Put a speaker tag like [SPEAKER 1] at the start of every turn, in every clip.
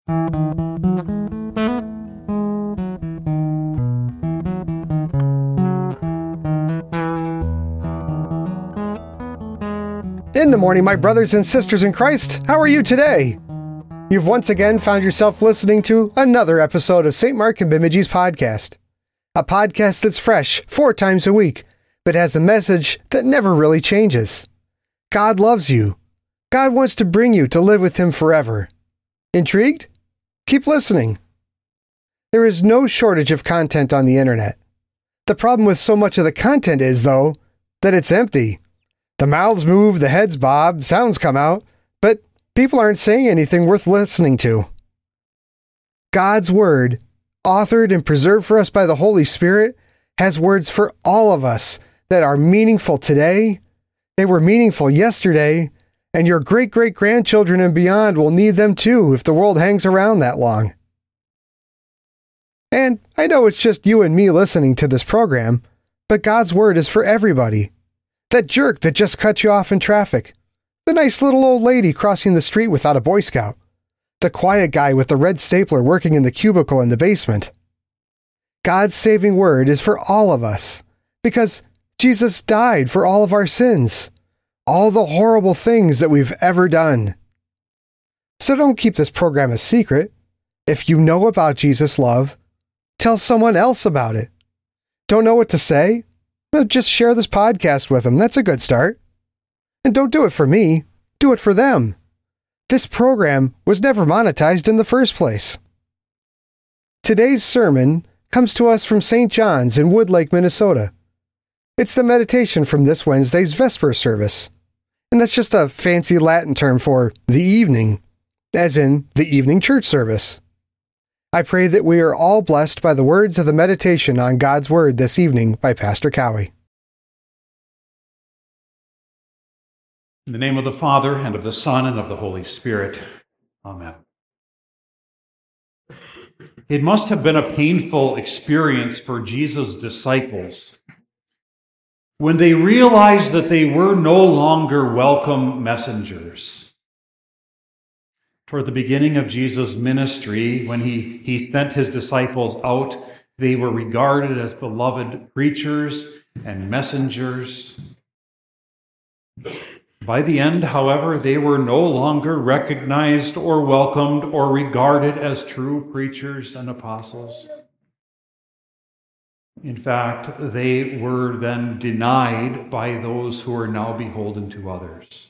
[SPEAKER 1] In the morning, my brothers and sisters in Christ, how are you today? You've once again found yourself listening to another episode of St. Mark and Bemidji's podcast. A podcast that's fresh 4 times a week, but has a message that never really changes. God loves you. God wants to bring you to live with Him forever. Intrigued? Keep listening. There is no shortage of content on the internet. The problem with so much of the content is, though, that it's empty. The mouths move, the heads bob, sounds come out, but people aren't saying anything worth listening to. God's Word, authored and preserved for us by the Holy Spirit, has words for all of us that are meaningful today, they were meaningful yesterday, and your great-great-grandchildren and beyond will need them too if the world hangs around that long. And I know it's just you and me listening to this program, but God's Word is for everybody. That jerk that just cut you off in traffic. The nice little old lady crossing the street without a Boy Scout. The quiet guy with the red stapler working in the cubicle in the basement. God's saving word is for all of us, because Jesus died for all of our sins, all the horrible things that we've ever done. So don't keep this program a secret. If you know about Jesus' love, tell someone else about it. Don't know what to say? Well, just share this podcast with them. That's a good start. And don't do it for me. Do it for them. This program was never monetized in the first place. Today's sermon comes to us from St. John's in Woodlake, Minnesota. It's the meditation from this Wednesday's Vesper service. And that's just a fancy Latin term for the evening, as in the evening church service. I pray that we are all blessed by the words of the meditation on God's Word this evening by Pastor Cowie.
[SPEAKER 2] In the name of the Father, and of the Son, and of the Holy Spirit. Amen. It must have been a painful experience for Jesus' disciples when they realized that they were no longer welcome messengers. Toward the beginning of Jesus' ministry, when he sent his disciples out, they were regarded as beloved preachers and messengers. By the end, however, they were no longer recognized or welcomed or regarded as true preachers and apostles. In fact, they were then denied by those who are now beholden to others.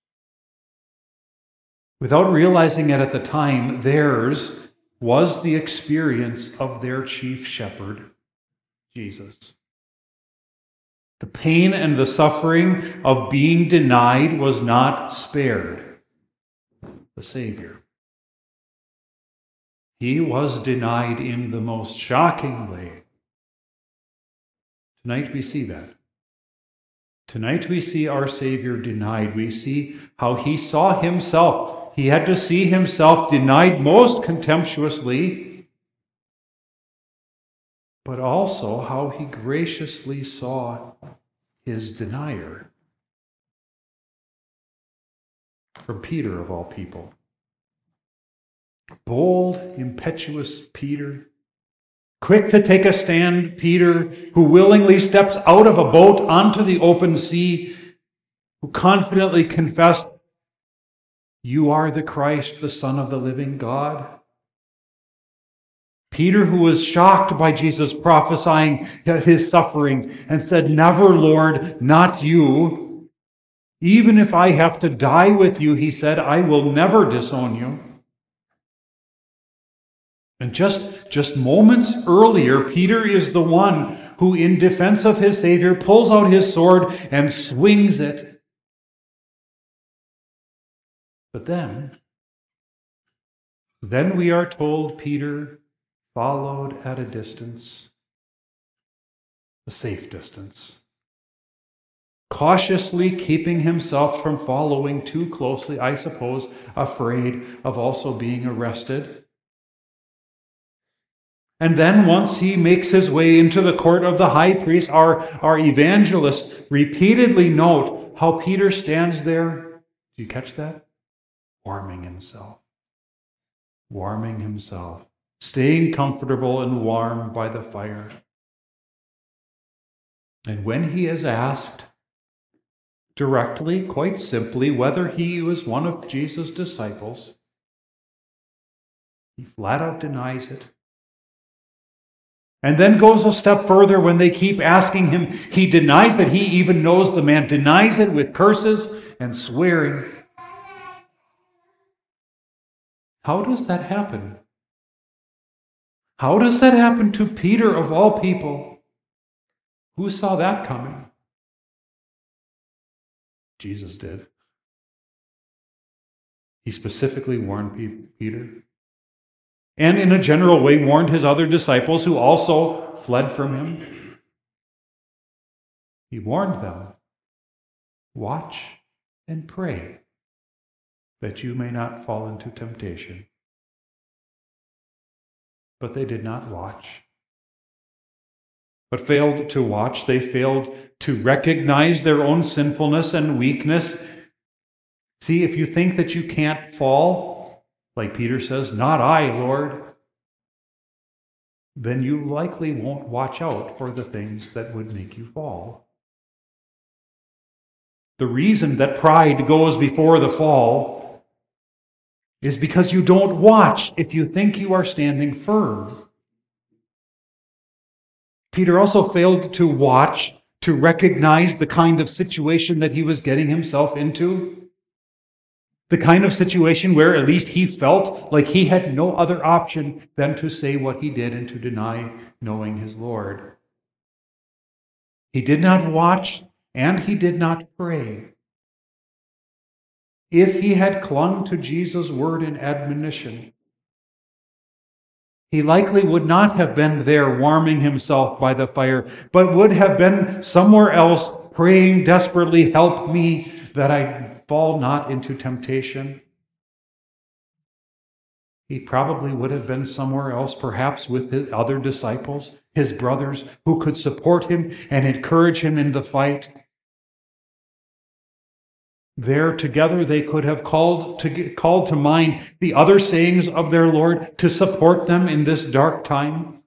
[SPEAKER 2] Without realizing it at the time, theirs was the experience of their chief shepherd, Jesus. The pain and the suffering of being denied was not spared the Savior. He was denied in the most shocking way. Tonight we see that. Tonight we see our Savior denied. We see how he saw himself. He had to see himself denied most contemptuously, but also how he graciously saw his denier. From Peter, of all people. Bold, impetuous Peter. Quick to take a stand, Peter, who willingly steps out of a boat onto the open sea, who confidently confessed, "You are the Christ, the Son of the living God." Peter, who was shocked by Jesus prophesying his suffering and said, "Never, Lord, not you. Even if I have to die with you," he said, "I will never disown you." And just moments earlier, Peter is the one who, in defense of his Savior, pulls out his sword and swings it. But then we are told Peter followed at a distance, a safe distance, cautiously keeping himself from following too closely, I suppose, afraid of also being arrested. And then once he makes his way into the court of the high priest, our evangelists repeatedly note how Peter stands there. Do you catch that? Warming himself. warming himself, staying comfortable and warm by the fire. And when he is asked directly, quite simply, whether he was one of Jesus' disciples, he flat out denies it. And then goes a step further when they keep asking him. He denies that he even knows the man, denies it with curses and swearing. How does that happen? How does that happen to Peter of all people? Who saw that coming? Jesus did. He specifically warned Peter, and in a general way warned his other disciples who also fled from him. He warned them, watch and pray that you may not fall into temptation. But they did not watch. But failed to watch. They failed to recognize their own sinfulness and weakness. See, if you think that you can't fall, like Peter says, "Not I, Lord," then you likely won't watch out for the things that would make you fall. The reason that pride goes before the fall is because you don't watch if you think you are standing firm. Peter also failed to watch, to recognize the kind of situation that he was getting himself into. The kind of situation where at least he felt like he had no other option than to say what he did and to deny knowing his Lord. He did not watch and he did not pray. If he had clung to Jesus' word and admonition, he likely would not have been there warming himself by the fire, but would have been somewhere else praying desperately, "Help me that I fall not into temptation." He probably would have been somewhere else, perhaps with his other disciples, his brothers, who could support him and encourage him in the fight. There together they could have called to mind the other sayings of their Lord to support them in this dark time.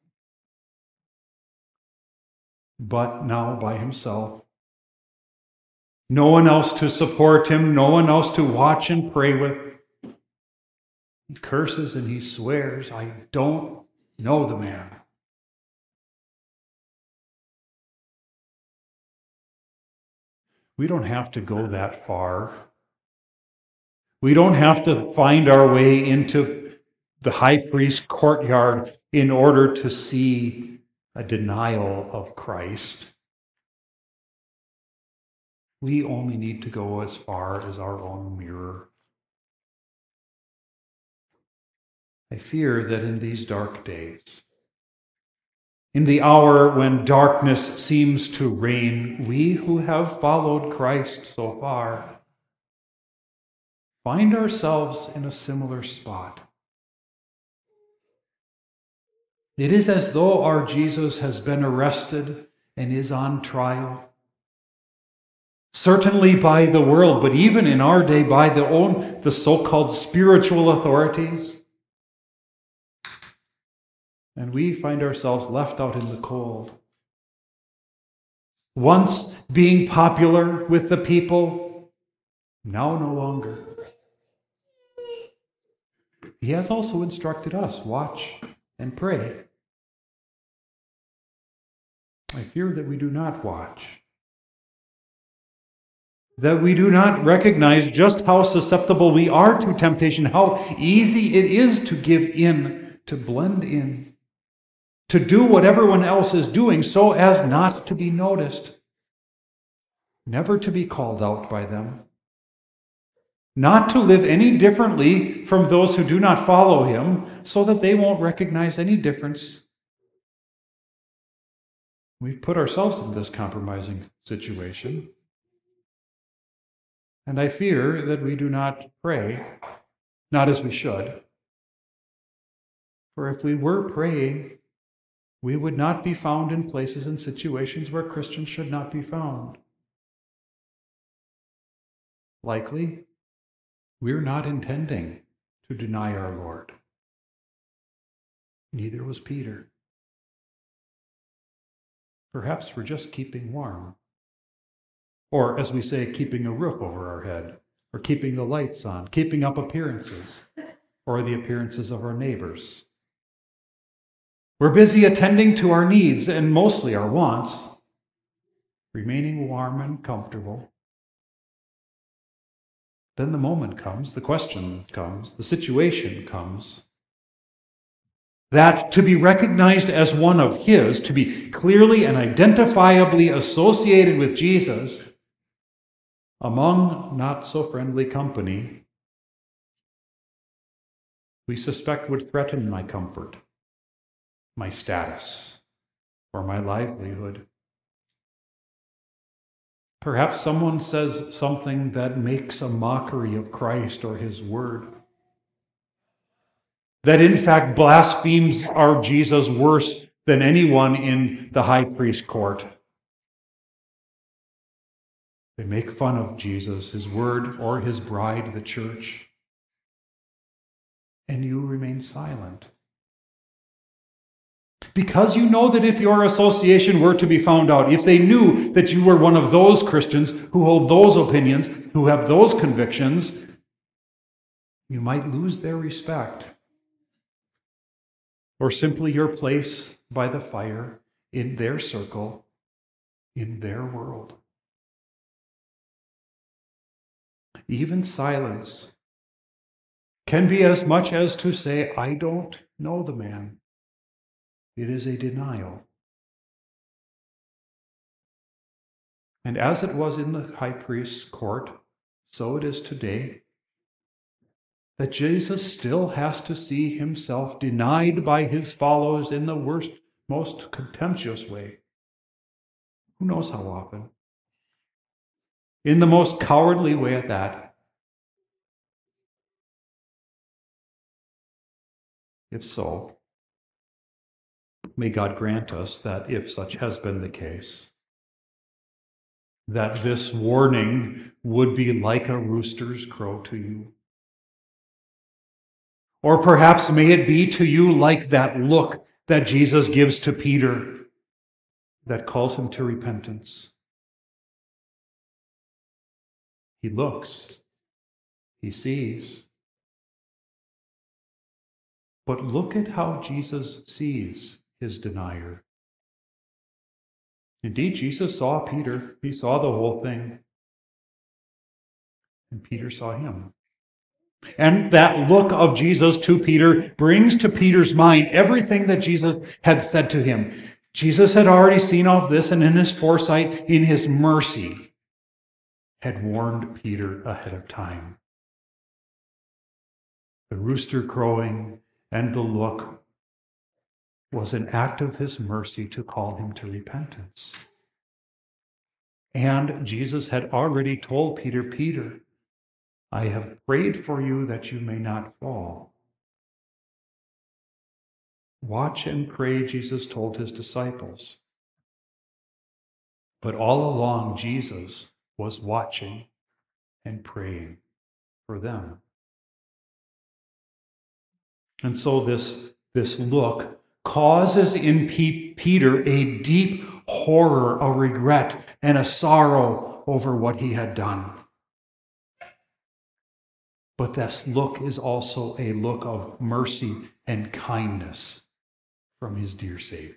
[SPEAKER 2] But now by himself, no one else to support him, no one else to watch and pray with. He curses and he swears, "I don't know the man." We don't have to go that far. We don't have to find our way into the high priest's courtyard in order to see a denial of Christ. We only need to go as far as our own mirror. I fear that in these dark days, in the hour when darkness seems to reign, we who have followed Christ so far find ourselves in a similar spot. It is as though our Jesus has been arrested and is on trial. Certainly by the world, but even in our day by the so-called spiritual authorities. And we find ourselves left out in the cold. Once being popular with the people, now no longer. He has also instructed us, watch and pray. I fear that we do not watch. That we do not recognize just how susceptible we are to temptation, how easy it is to give in, to blend in, to do what everyone else is doing so as not to be noticed, never to be called out by them, not to live any differently from those who do not follow him so that they won't recognize any difference. We put ourselves in this compromising situation. And I fear that we do not pray, not as we should. For if we were praying, we would not be found in places and situations where Christians should not be found. Likely, we're not intending to deny our Lord. Neither was Peter. Perhaps we're just keeping warm. Or, as we say, keeping a roof over our head, or keeping the lights on, keeping up appearances, or the appearances of our neighbors. We're busy attending to our needs and mostly our wants, remaining warm and comfortable. Then the moment comes, the question comes, the situation comes, that to be recognized as one of His, to be clearly and identifiably associated with Jesus, among not-so-friendly company, we suspect would threaten my comfort, my status, or my livelihood. Perhaps someone says something that makes a mockery of Christ or His word, that in fact blasphemes our Jesus worse than anyone in the high priest court. They make fun of Jesus, His word, or His bride, the church, and you remain silent. Because you know that if your association were to be found out, if they knew that you were one of those Christians who hold those opinions, who have those convictions, you might lose their respect, or simply your place by the fire in their circle, in their world. Even silence can be as much as to say, I don't know the man. It is a denial. And as it was in the high priest's court, so it is today, that Jesus still has to see himself denied by his followers in the worst, most contemptuous way. Who knows how often? In the most cowardly way at that. If so, may God grant us that if such has been the case, that this warning would be like a rooster's crow to you. Or perhaps may it be to you like that look that Jesus gives to Peter that calls him to repentance. He looks, he sees. But look at how Jesus sees his denier. Indeed, Jesus saw Peter. He saw the whole thing. And Peter saw him. And that look of Jesus to Peter brings to Peter's mind everything that Jesus had said to him. Jesus had already seen all of this, and in his foresight, in his mercy, had warned Peter ahead of time. The rooster crowing and the look was an act of his mercy to call him to repentance. And Jesus had already told Peter, Peter, I have prayed for you that you may not fall. Watch and pray, Jesus told his disciples. But all along, Jesus was watching and praying for them. And so this look causes in Peter a deep horror, a regret, and a sorrow over what he had done. But this look is also a look of mercy and kindness from his dear Savior.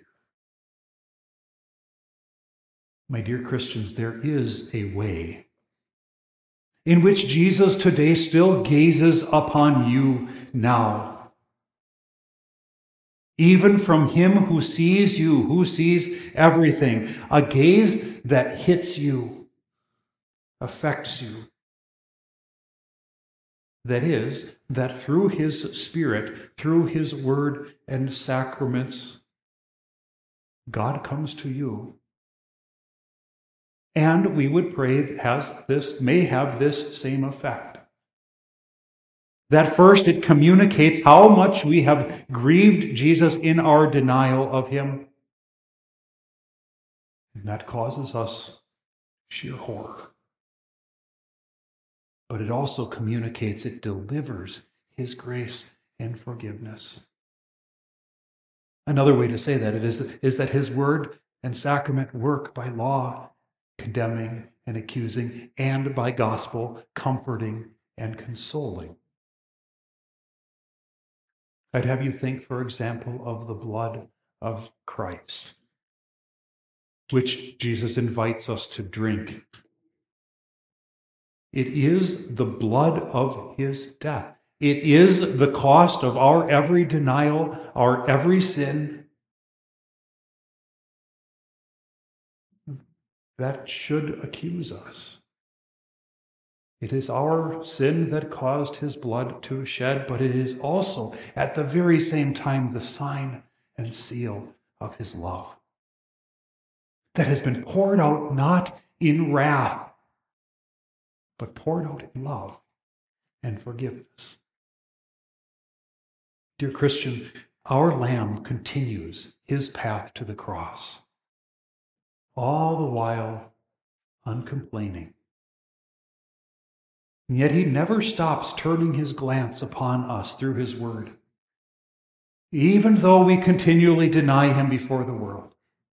[SPEAKER 2] My dear Christians, there is a way in which Jesus today still gazes upon you now. Even from him who sees you, who sees everything, a gaze that hits you, affects you. That is, that through his Spirit, through his word and sacraments, God comes to you. And we would pray may have this same effect. That first, it communicates how much we have grieved Jesus in our denial of him. And that causes us sheer horror. But it also communicates, it delivers his grace and forgiveness. Another way to say that is that his word and sacrament work by law, condemning and accusing, and by gospel, comforting and consoling. I'd have you think, for example, of the blood of Christ, which Jesus invites us to drink. It is the blood of his death. It is the cost of our every denial, our every sin, that should accuse us. It is our sin that caused his blood to shed, but it is also at the very same time the sign and seal of his love that has been poured out not in wrath, but poured out in love and forgiveness. Dear Christian, our Lamb continues his path to the cross, all the while uncomplaining. And yet he never stops turning his glance upon us through his word, even though we continually deny him before the world.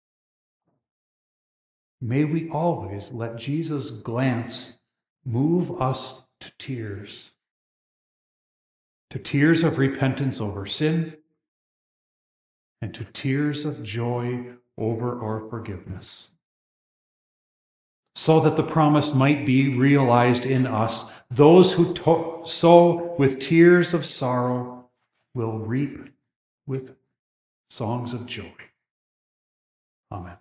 [SPEAKER 2] May we always let Jesus' glance move us to tears of repentance over sin, and to tears of joy over our forgiveness, so that the promise might be realized in us. Those who sow with tears of sorrow will reap with songs of joy. Amen.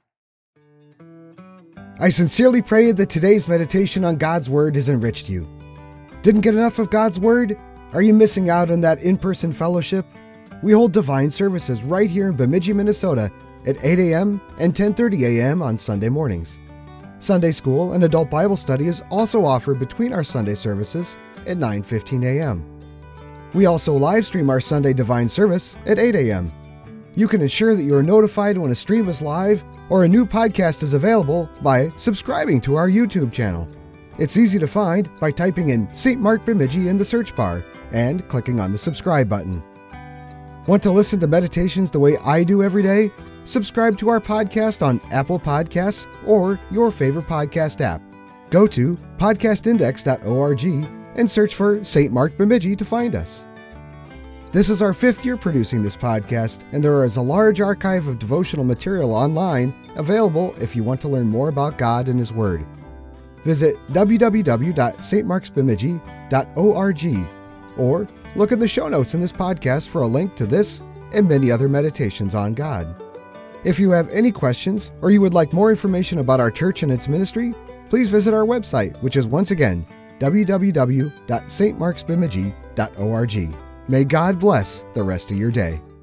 [SPEAKER 1] I sincerely pray that today's meditation on God's Word has enriched you. Didn't get enough of God's Word? Are you missing out on that in-person fellowship? We hold divine services right here in Bemidji, Minnesota at 8 a.m. and 10:30 a.m. on Sunday mornings. Sunday school and adult Bible study is also offered between our Sunday services at 9:15 a.m. We also live stream our Sunday divine service at 8 a.m. You can ensure that you are notified when a stream is live or a new podcast is available by subscribing to our YouTube channel. It's easy to find by typing in St. Mark Bemidji in the search bar and clicking on the subscribe button. Want to listen to meditations the way I do every day? Subscribe to our podcast on Apple Podcasts or your favorite podcast app. Go to podcastindex.org and search for St. Mark Bemidji to find us. This is our 5th year producing this podcast, and there is a large archive of devotional material online available if you want to learn more about God and His Word. Visit www.stmarksbemidji.org or look in the show notes in this podcast for a link to this and many other meditations on God. If you have any questions or you would like more information about our church and its ministry, please visit our website, which is once again www.stmarksbemidji.org. May God bless the rest of your day.